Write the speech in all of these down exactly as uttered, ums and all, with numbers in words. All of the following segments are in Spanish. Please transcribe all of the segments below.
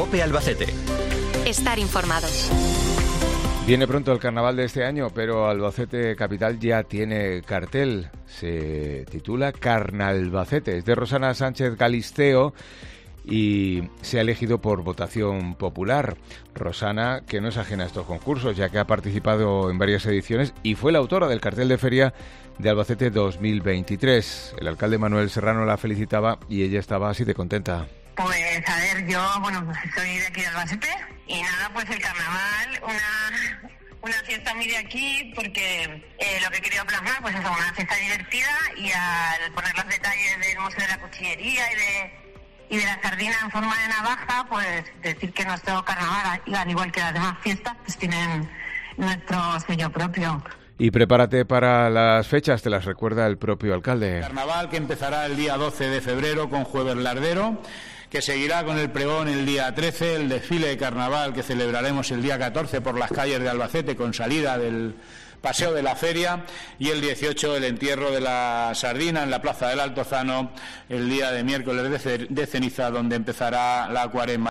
COPE Albacete. Estar informado. Viene pronto el carnaval de este año, pero Albacete Capital ya tiene cartel. Se titula Carnalbacete. Es de Rosana Sánchez Galisteo y se ha elegido por votación popular. Rosana, que no es ajena a estos concursos, ya que ha participado en varias ediciones y fue la autora del cartel de feria de Albacete dos mil veintitrés. El alcalde Manuel Serrano la felicitaba y ella estaba así de contenta. Pues a ver, yo, bueno, pues soy de aquí de Albacete y nada, pues el carnaval, una, una fiesta muy de aquí porque eh, lo que he querido plasmar, pues es una fiesta divertida y al poner los detalles del Museo de la Cuchillería y de y de la sardina en forma de navaja, pues decir que nuestro carnaval, al igual que las demás fiestas, pues tienen nuestro sello propio. Y prepárate para las fechas, te las recuerda el propio alcalde. Carnaval que empezará el día doce de febrero con Jueves Lardero, que seguirá con el pregón el día trece, el desfile de carnaval que celebraremos el día catorce por las calles de Albacete con salida del Paseo de la Feria, y el dieciocho el entierro de la sardina en la Plaza del Altozano el día de miércoles de ceniza, donde empezará la cuaresma.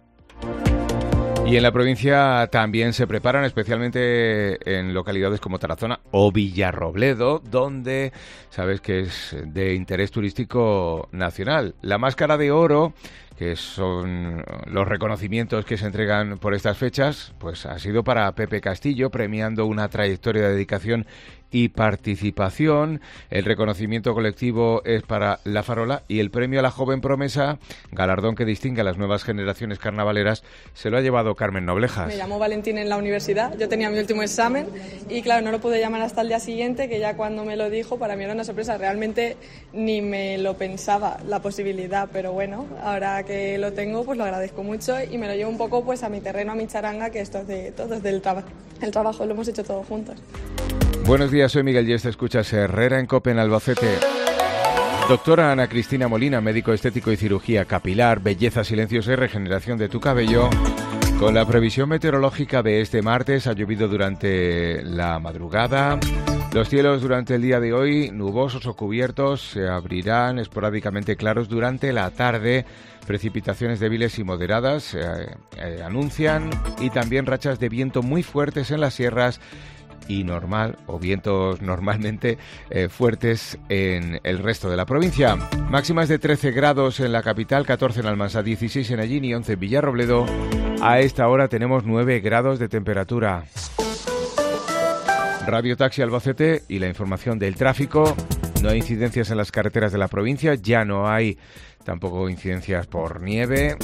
Y en la provincia también se preparan, especialmente en localidades como Tarazona o Villarrobledo, donde sabes que es de interés turístico nacional. La Máscara de Oro, que son los reconocimientos que se entregan por estas fechas, pues ha sido para Pepe Castillo, premiando una trayectoria de dedicación y participación. El reconocimiento colectivo es para La Farola y el premio a la joven promesa, galardón que distingue a las nuevas generaciones carnavaleras, se lo ha llevado Carmen Noblejas. Me llamó Valentín en la universidad, yo tenía mi último examen y claro, no lo pude llamar hasta el día siguiente, que ya cuando me lo dijo para mí era una sorpresa, realmente ni me lo pensaba la posibilidad, pero bueno, ahora que lo tengo pues lo agradezco mucho y me lo llevo un poco pues a mi terreno, a mi charanga, que esto es de todos, del trabajo, el trabajo lo hemos hecho todos juntos. Buenos días, soy Miguel Yesta, escuchas Herrera en COPE en Albacete. Doctora Ana Cristina Molina, médico estético y cirugía capilar, belleza silenciosa y regeneración de tu cabello. Con la previsión meteorológica de este martes, ha llovido durante la madrugada. Los cielos durante el día de hoy, nubosos o cubiertos, se abrirán esporádicamente claros durante la tarde. Precipitaciones débiles y moderadas se eh, eh, anuncian, y también rachas de viento muy fuertes en las sierras y normal o vientos normalmente eh, fuertes en el resto de la provincia. Máximas de trece grados en la capital, catorce en Almansa, dieciséis en Allín y once en Villarrobledo. A esta hora tenemos nueve grados de temperatura. Radio Taxi Albacete y la información del tráfico. No hay incidencias en las carreteras de la provincia, ya no hay tampoco incidencias por nieve.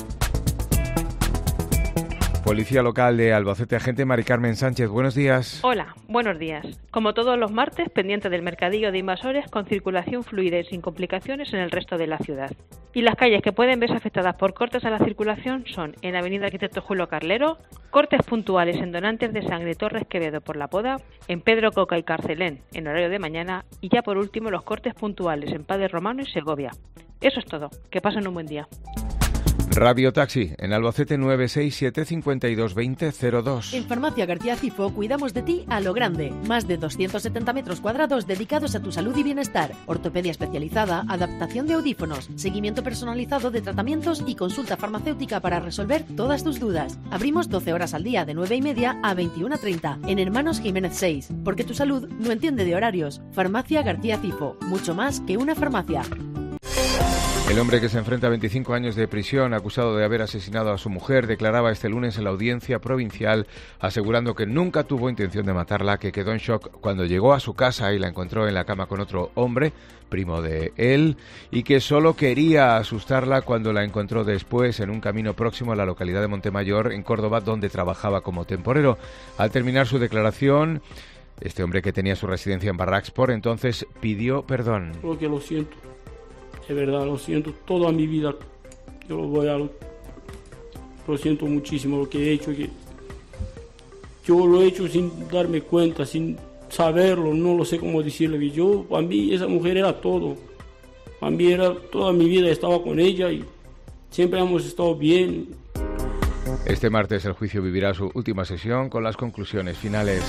Policía Local de Albacete, agente Mari Carmen Sánchez, buenos días. Hola, buenos días. Como todos los martes, pendiente del mercadillo de invasores, con circulación fluida y sin complicaciones en el resto de la ciudad. Y las calles que pueden verse afectadas por cortes a la circulación son en Avenida Arquitecto Julio Carlero, cortes puntuales en Donantes de Sangre Torres Quevedo por La Poda, en Pedro Coca y Carcelén en horario de mañana, y ya por último los cortes puntuales en Padre Romano y Segovia. Eso es todo. Que pasen un buen día. Radio Taxi, en Albacete nueve seis siete, cinco dos dos cero, cero dos. En Farmacia García Cifo cuidamos de ti a lo grande. Más de doscientos setenta metros cuadrados dedicados a tu salud y bienestar. Ortopedia especializada, adaptación de audífonos, seguimiento personalizado de tratamientos y consulta farmacéutica para resolver todas tus dudas. Abrimos doce horas al día de nueve y media a veintiuna treinta en Hermanos Jiménez seis. Porque tu salud no entiende de horarios. Farmacia García Cifo, mucho más que una farmacia. El hombre que se enfrenta a veinticinco años de prisión, acusado de haber asesinado a su mujer, declaraba este lunes en la audiencia provincial, asegurando que nunca tuvo intención de matarla, que quedó en shock cuando llegó a su casa y la encontró en la cama con otro hombre, primo de él, y que solo quería asustarla cuando la encontró después en un camino próximo a la localidad de Montemayor, en Córdoba, donde trabajaba como temporero. Al terminar su declaración, este hombre, que tenía su residencia en Barracks por entonces, pidió perdón. Lo que lo siento. De verdad, lo siento toda mi vida. Yo lo voy a... Lo siento muchísimo lo que he hecho. Que yo lo he hecho sin darme cuenta, sin saberlo, no lo sé cómo decirle. Que yo, para mí, esa mujer era todo. Para mí era toda mi vida, estaba con ella y siempre hemos estado bien. Este martes el juicio vivirá su última sesión con las conclusiones finales.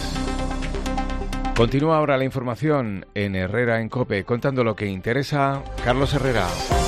Continúa ahora la información en Herrera en COPE, contando lo que interesa. Carlos Herrera.